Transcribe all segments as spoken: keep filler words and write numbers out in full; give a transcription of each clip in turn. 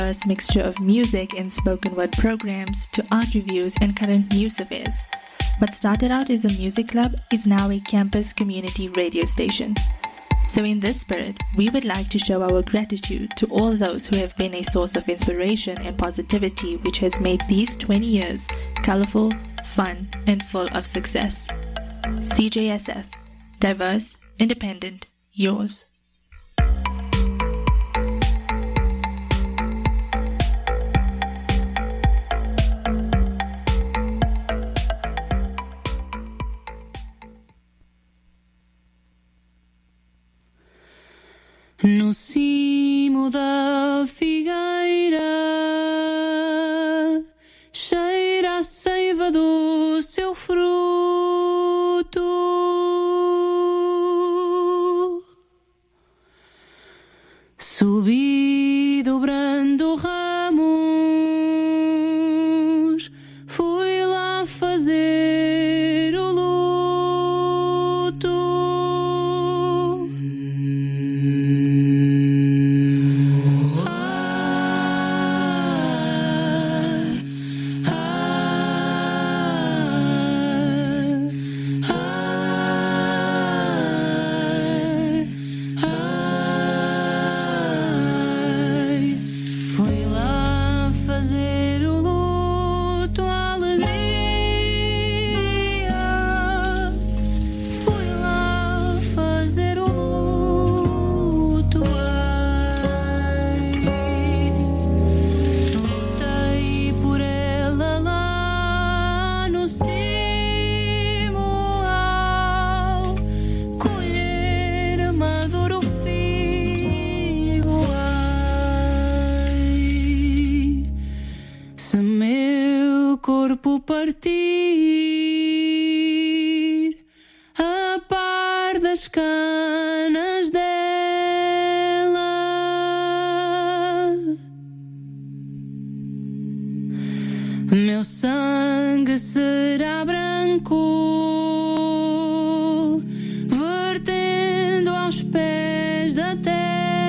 diverse mixture of music and spoken word programs to art reviews and current news affairs. What started out as a music club is now a campus community radio station. So in this spirit, we would like to show our gratitude to all those who have been a source of inspiration and positivity which has made these twenty years colorful, fun, and full of success. C J S F. Diverse, independent, yours. No cimo da figueira cheira a seiva do seu fruto. Subi dobrando ramos, fui lá fazer o luto. Partir a par das canas dela, meu sangue será branco, vertendo aos pés da terra.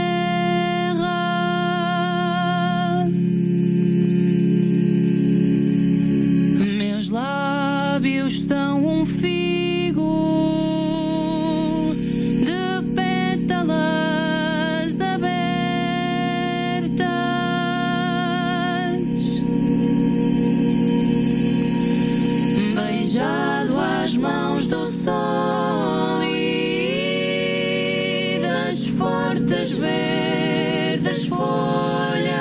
São um figo de pétalas abertas, beijado às mãos do sol e das fortes verdes folhas.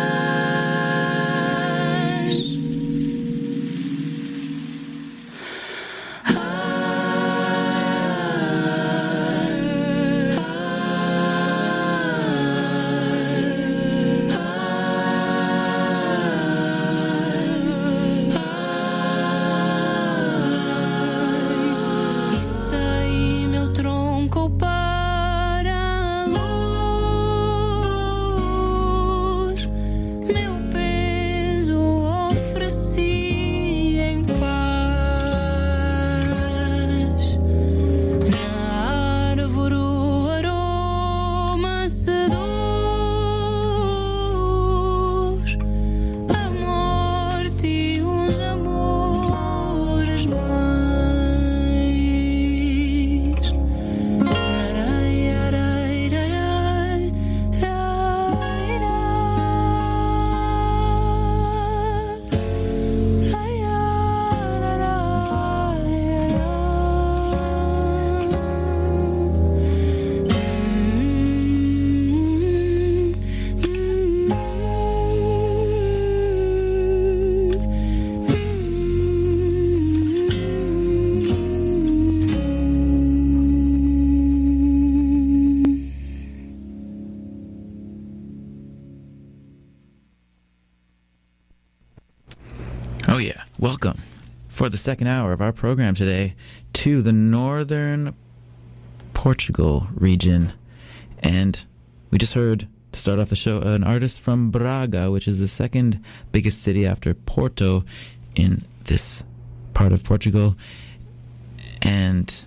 Oh yeah, welcome for the second hour of our program today to the northern Portugal region. And we just heard, to start off the show, an artist from Braga, which is the second biggest city after Porto in this part of Portugal. And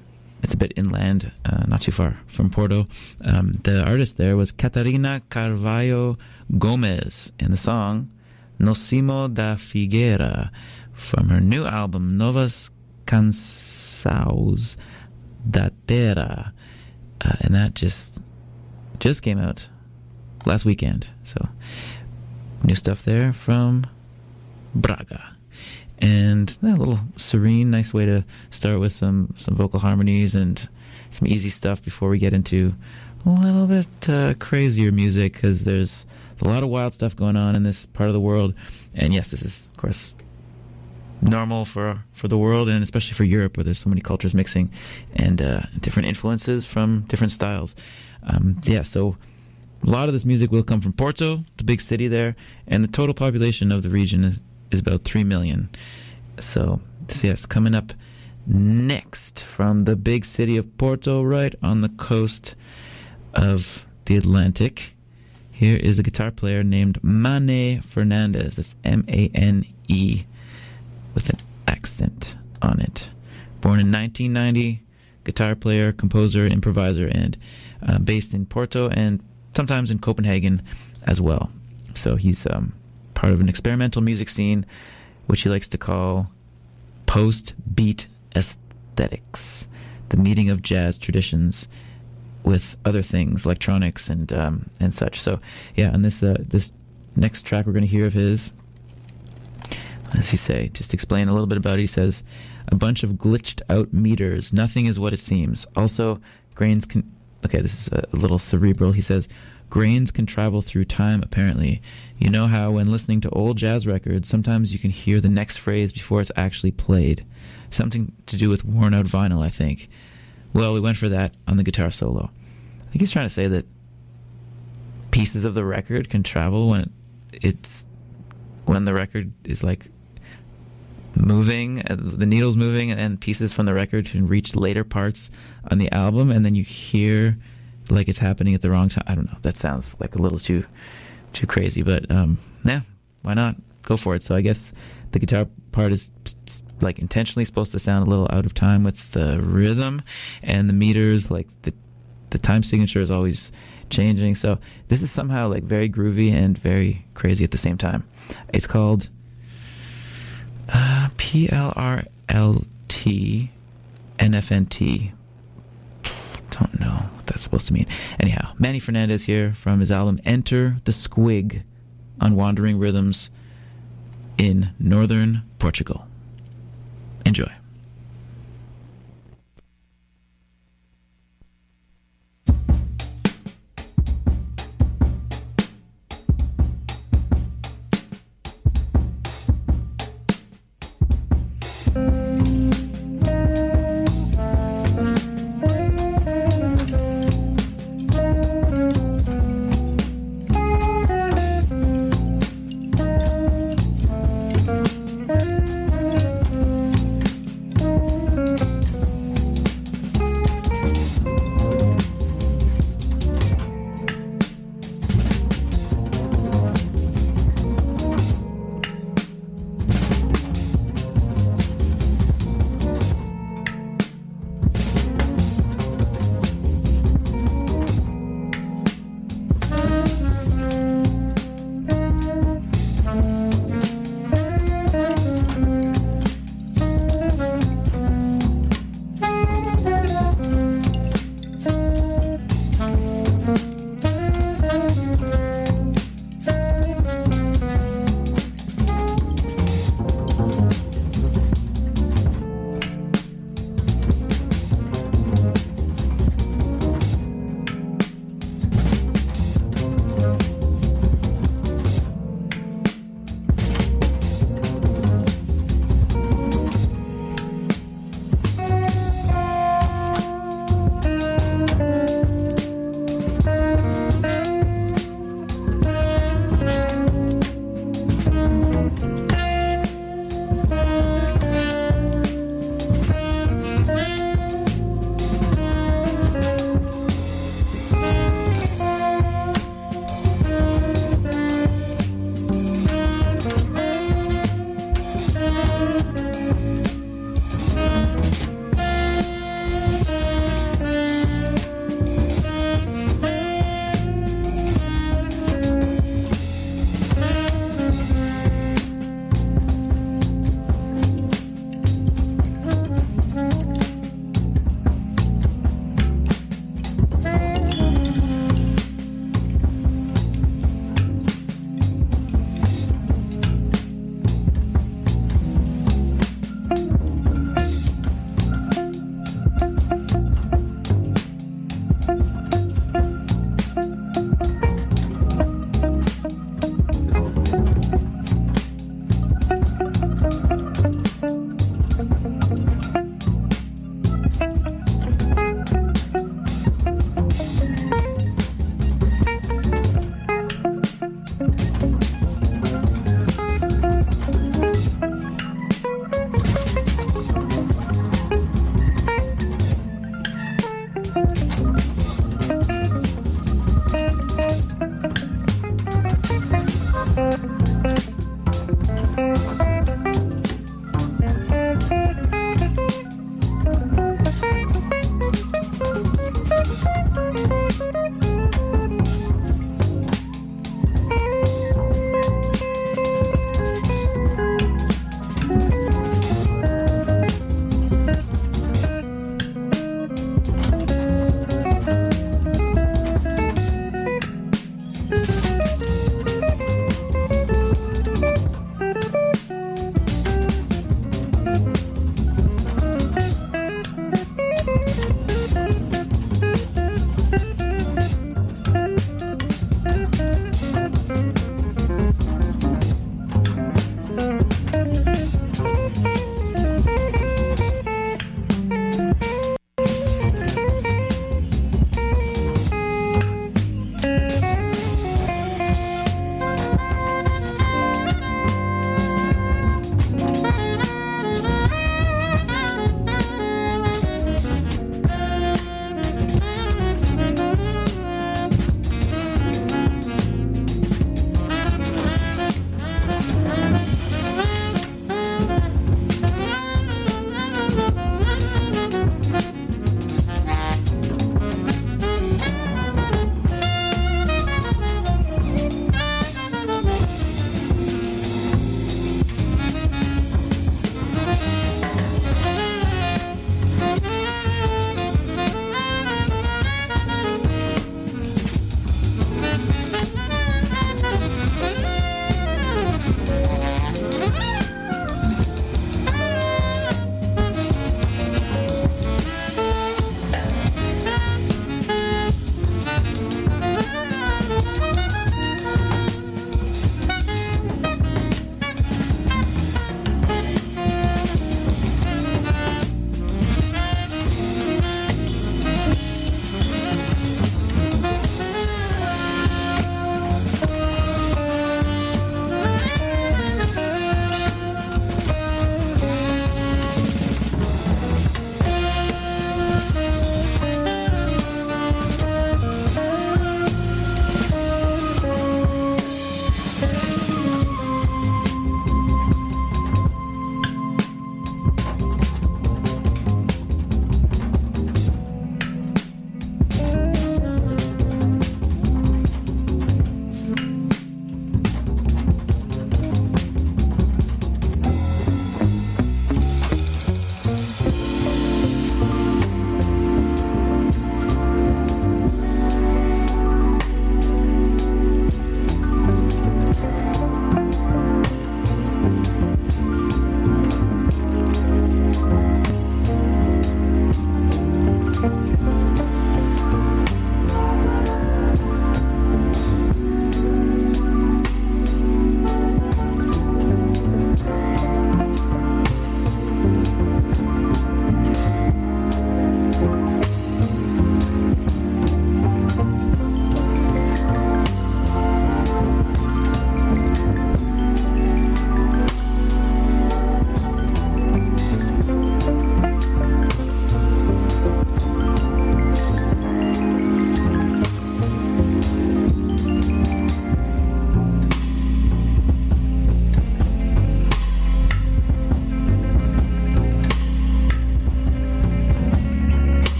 it's a bit inland, uh, not too far from Porto. Um, the artist there was Catarina Carvalho Gomez, and the song Nocimo da Figueira from her new album Novas Canções da Terra, uh, and that just just came out last weekend. So new stuff there from Braga. And a little serene, nice way to start with some, some vocal harmonies and some easy stuff before we get into a little bit uh, crazier music, because there's a lot of wild stuff going on in this part of the world. And yes, this is, of course, normal for for the world, and especially for Europe, where there's so many cultures mixing and uh, different influences from different styles. Um, yeah, so a lot of this music will come from Porto, the big city there, and the total population of the region is is about three million. So, so yes, coming up next from the big city of Porto, right on the coast of the Atlantic, here is a guitar player named Mane Fernandez. That's M A N E with an accent on it. Born in nineteen ninety, guitar player, composer, improviser, and uh, based in Porto and sometimes in Copenhagen as well. So he's um, part of an experimental music scene, which he likes to call post-beat aesthetics, the meeting of jazz traditions with other things, electronics and um, and such. So yeah, on this uh, this next track we're going to hear of his, what does he say? Just to explain a little bit about it, he says, a bunch of glitched out meters, nothing is what it seems. Also, grains can, okay, this is a little cerebral. He says, grains can travel through time, apparently. You know how when listening to old jazz records, sometimes you can hear the next phrase before it's actually played. Something to do with worn out vinyl, I think. Well, we went for that on the guitar solo. I think he's trying to say that pieces of the record can travel when it's when the record is like moving, the needle's moving, and pieces from the record can reach later parts on the album, and then you hear like it's happening at the wrong time. I don't know. That sounds like a little too too crazy, but um, yeah, why not? Go for it. So I guess the guitar part is like intentionally supposed to sound a little out of time with the rhythm, and the meters, like the the time signature is always changing. So this is somehow like very groovy and very crazy at the same time. It's called uh, P L R L T N F N T. Don't know what that's supposed to mean. Anyhow, Manny Fernandez here from his album Enter the Squig on Wandering Rhythms in northern Portugal. Enjoy.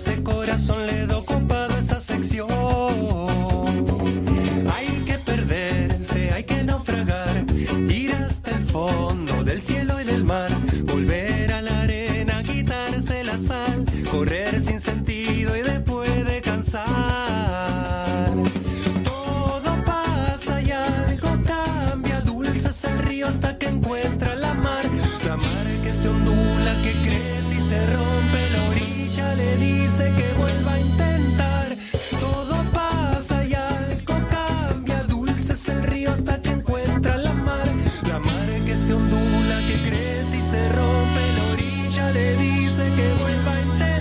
ese corazón le do copado esa sección. Hay que perderse, hay que naufragar, ir hasta el fondo del cielo y del mar, volver a la arena, quitarse la sal, correr sin sentido y después de cansar. Todo pasa y algo cambia, dulce es el río hasta que encuentra la mar, la mar que se ondula, que crece y se rompe, la orilla le dice que vuelva a intentar. Todo pasa y algo cambia, dulce es el río hasta que encuentra la mar, la mar que se ondula, que crece y se rompe, la orilla le dice que vuelva a intentar.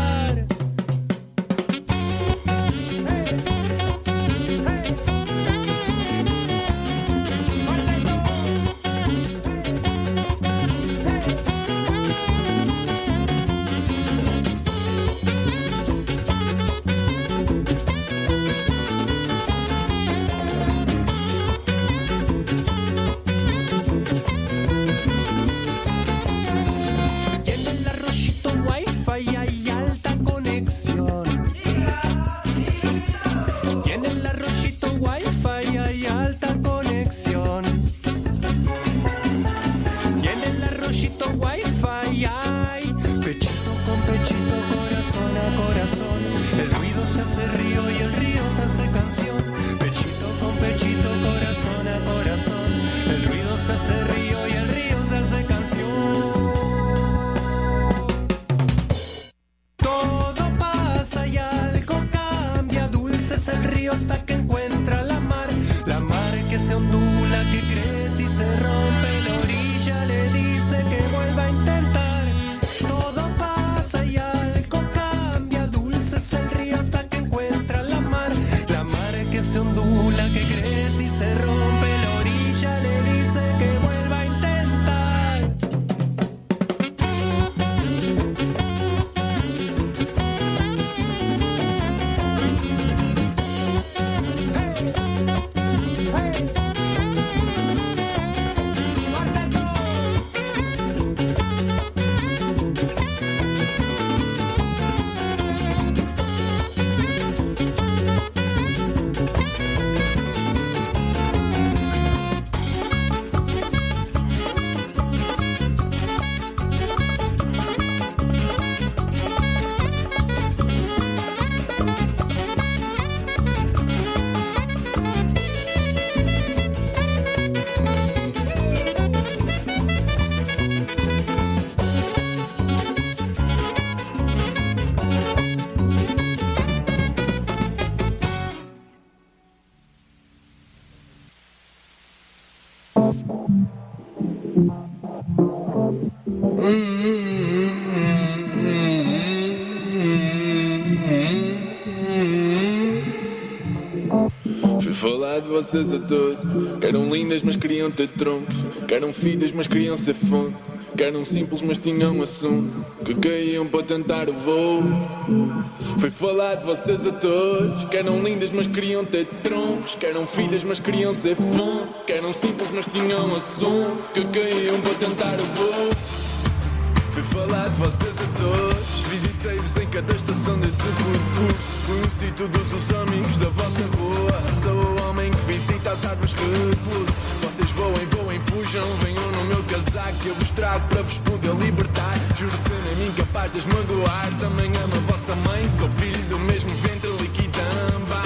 Fui falar de vocês a todos, que eram lindas mas queriam ter troncos, que eram filhas mas queriam ser fonte, que eram simples mas tinham assunto, que caíam para tentar o voo. Fui falar de vocês a todos, que eram lindas mas queriam ter troncos, que eram filhas mas queriam ser fonte, que eram simples mas tinham assunto, que caíam para tentar o voo. Fui falar de vocês a todos, visitei-vos em cada estação desse percurso, conheci todos os amigos da vossa rua, sou o homem que visita as árvores que repouso. Vocês voem, voem, fujam, venham no meu casaco, eu vos trago para vos poder libertar. Juro ser a mim capaz de esmagoar, também amo a vossa mãe, sou filho do mesmo ventre liquidamba.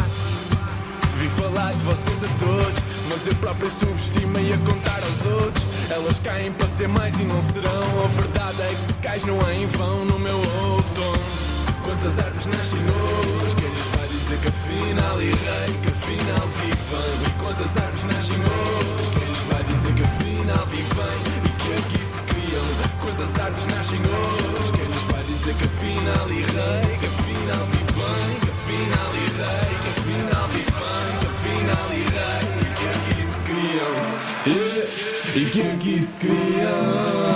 Vi falar de vocês a todos, mas eu próprio subestimei a contar aos outros. Elas caem para ser mais e não serão, a verdade é que se cais não é em vão no meu outono. Quantas árvores nascem hoje, quem lhes vai dizer que afinal errei, que afinal vivem? E quantas árvores nascem hoje, quem lhes vai dizer que afinal vivem e que aqui se criam? Quantas árvores nascem hoje, quem lhes vai dizer que afinal errei, que afinal vivem, que afinal errei, que afinal vivem, que afinal errei e que aqui se criam? Yeah. E que aqui se criam,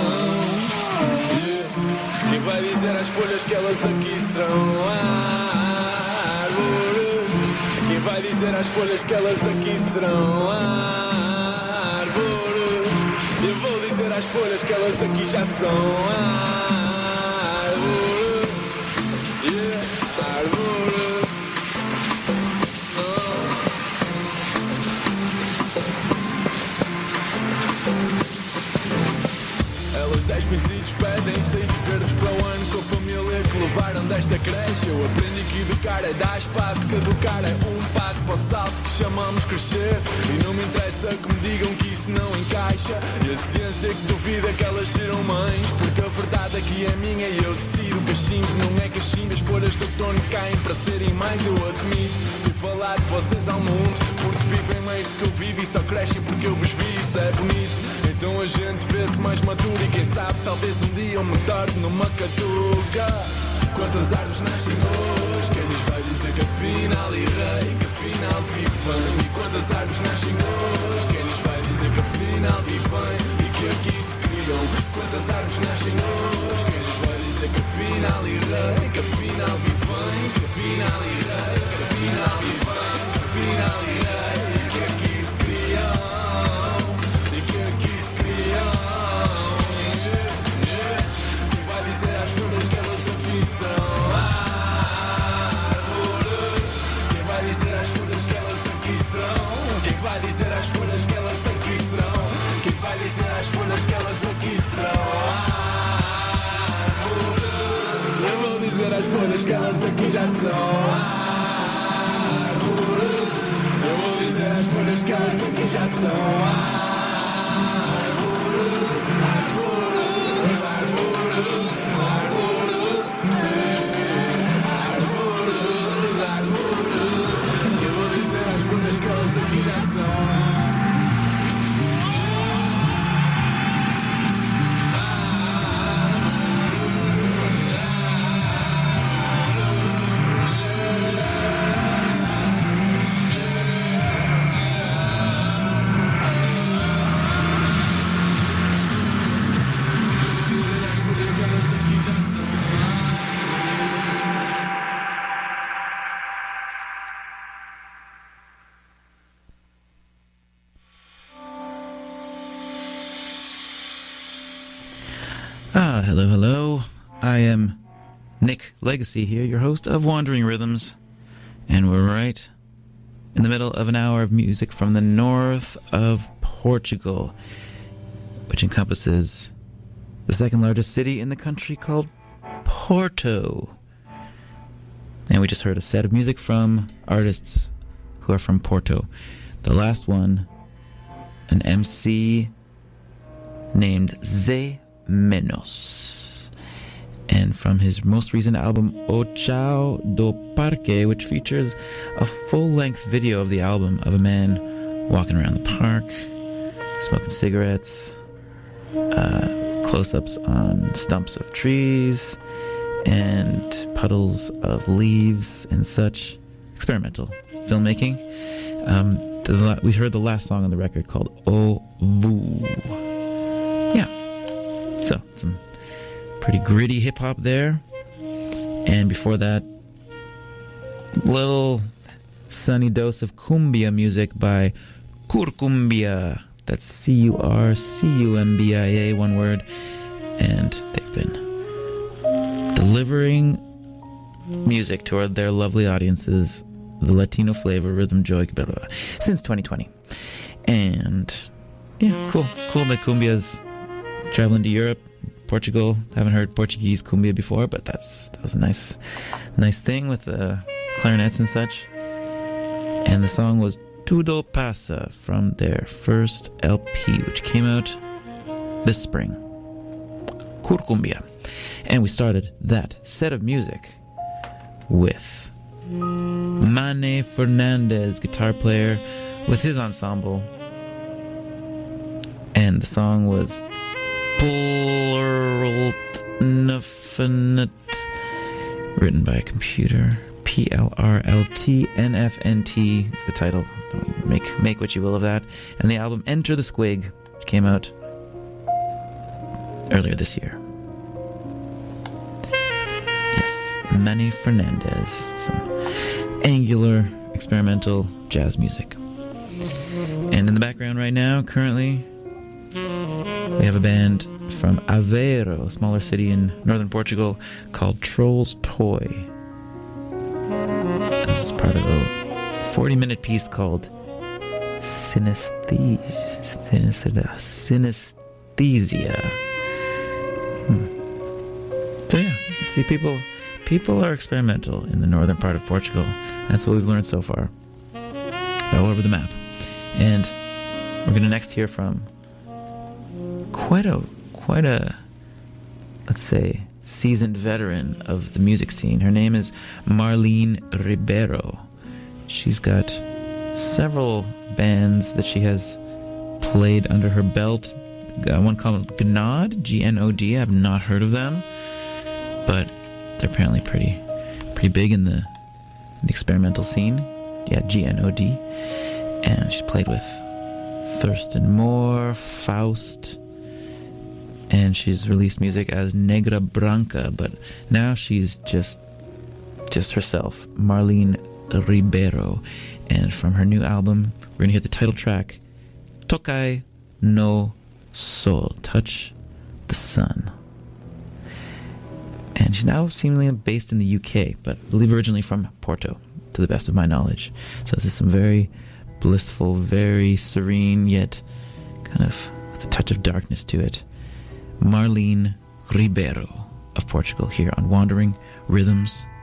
yeah. Quem vai dizer às folhas que elas aqui serão árvore? Quem vai dizer às folhas que elas aqui serão árvore? Eu vou dizer às folhas que elas aqui já são árvore, yeah. festa cresce. Eu aprendi que educar é dar espaço, que educar é um passo para o salto que chamamos crescer. E não me interessa que me digam que isso não encaixa. E a ciência que duvida que elas serão mães, porque a verdade aqui é minha e eu decido. Cachimbo não é cachimbo, as folhas do outono caem para serem mais, eu admito. Fui falar de vocês ao mundo, porque vivem mais do que eu vivo e só crescem porque eu vos vi, isso é bonito. Então a gente vê-se mais maduro e quem sabe talvez um dia eu me torne numa catuca. Quantas árvores nascem hoje? Quem nos vai dizer que afinal errei, que afinal vivem? E quantas árvores nascem hoje? Quem nos vai dizer que afinal vivem e que aqui se criam? Quantas árvores nascem hoje? Quem nos vai dizer que afinal errei, que afinal vivem? Que afinal errei, que afinal vivem, que afinal errei e que aqui se criam? E que aqui se criam? Yeah, yeah. Quem vai dizer às flores que elas aqui são árvores? Quem vai dizer às folhas que elas aqui são? Quem vai dizer às folhas que elas aqui são? Quem vai dizer às folhas que elas aqui são árvores? Eu vou dizer às folhas que elas aqui já são árvores. Eu vou dizer às folhas que elas aqui já são árvores. Árvores, árvores, árvores, árvores, árvores. Eu vou dizer às folhas que elas aqui já são. Ah, hello, hello. I am Nick Legacy here, your host of Wandering Rhythms, and we're right in the middle of an hour of music from the north of Portugal, which encompasses the second largest city in the country called Porto. And we just heard a set of music from artists who are from Porto. The last one, an M C named Zé Menos, and from his most recent album O Chao do Parque, which features a full-length video of the album of a man walking around the park, smoking cigarettes, uh, close-ups on stumps of trees and puddles of leaves and such. Experimental filmmaking. Um, the, we heard the last song on the record called O Vu. Yeah. So, some pretty gritty hip-hop there. And before that, little sunny dose of cumbia music by Curcumbia. That's C U R C U M B I A, one word. And they've been delivering music toward their lovely audiences, the Latino flavor, rhythm, joy, blah, blah, blah, since twenty twenty. And, yeah, cool. Cool that cumbia's traveling to Europe, Portugal. Haven't heard Portuguese cumbia before, but that's that was a nice nice thing with the clarinets and such. And the song was Tudo Passa from their first L P, which came out this spring. Curcumbia. And we started that set of music with Mane Fernandez, guitar player, with his ensemble. And the song was Pluralt Nfnt, written by a computer. P L R L T N F N T is the title. Make make what you will of that. And the album Enter the Squig, which came out earlier this year. Yes, Manny Fernandez. Some angular, experimental jazz music. And in the background right now, currently, we have a band from Aveiro, a smaller city in northern Portugal, called Trolls Toy. This is part of a forty-minute piece called Synesthesia. Synesthesia. Hmm. So yeah, you see people people are experimental in the northern part of Portugal. That's what we've learned so far. They're all over the map. And we're going to next hear from quite a, quite a, let's say, seasoned veteran of the music scene. Her name is Marlene Ribeiro. She's got several bands that she has played under her belt. Uh, one called Gnod, G N O D. I've not heard of them, but they're apparently pretty pretty big in the, in the experimental scene. Yeah, G N O D. And she's played with Thurston Moore, Faust, and she's released music as Negra Branca, but now she's just just herself, Marlene Ribeiro. And from her new album, we're going to hear the title track, Tokai no Sol, Touch the Sun. And she's now seemingly based in the U K, but I believe originally from Porto, to the best of my knowledge. So this is some very blissful, very serene, yet kind of with a touch of darkness to it. Marlene Ribeiro of Portugal here on Wandering Rhythms